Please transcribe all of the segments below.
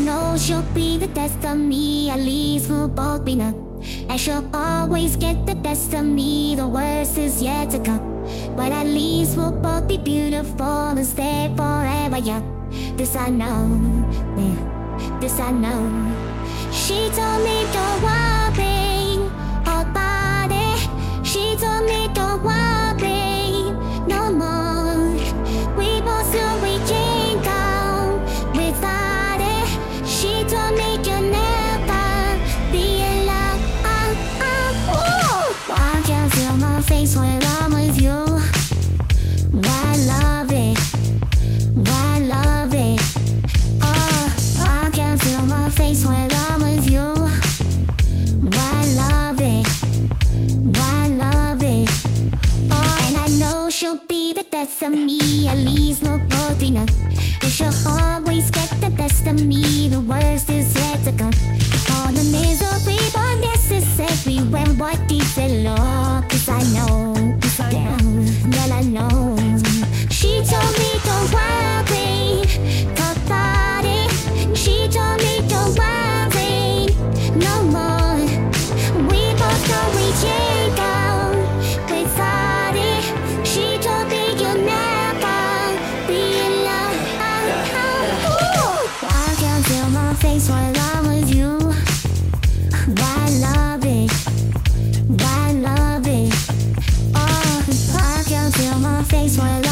know she'll be the death of me. At least we'll both be numb. And she'll always get the best of me. The worst is yet to come. But at least we'll both be beautiful and stay forever young. This I know, yeah, this I know. She told me don't worry about it. She told me don't worry no more. We both knew we can't go without it. She told me you'll never be in love. I can feel my face when I'm with you. I love it, I love it. I can feel my face when I'm with you. I love it, I love it. And I know she'll be the death of me. At least we'll both be numb. And she'll always get the best of me. The worst is yet to come. All the misery but necessary when what deep below. Cause I know, damn, well I know. She told me don't worry about it. She told me don't worry no more. We both know we can't go without it. She told me you'll never be in love. I can feel my face while I'm with you. I love it, I love it. I can feel my face while I'm with you.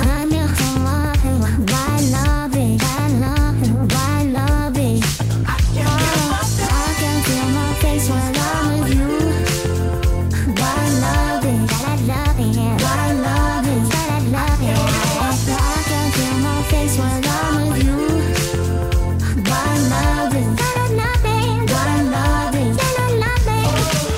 I love it, I love it, I love it. I can feel my face while I'm with you. I love it, I love it, I love it, I love it. I can feel my face while I'm with you. I love it, I love it, I love it, I love it.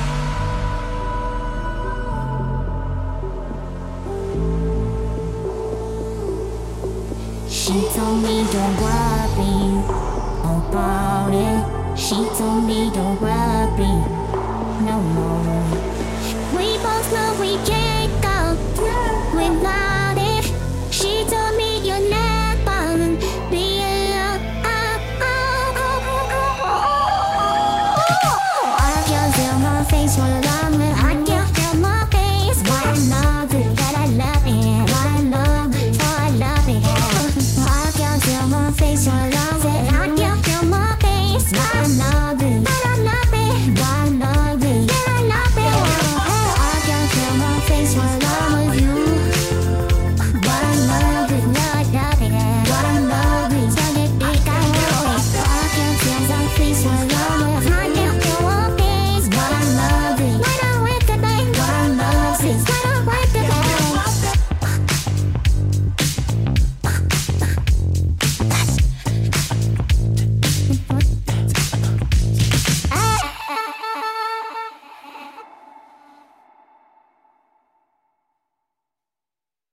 She told me don't worry about it. She told me don't worry no more.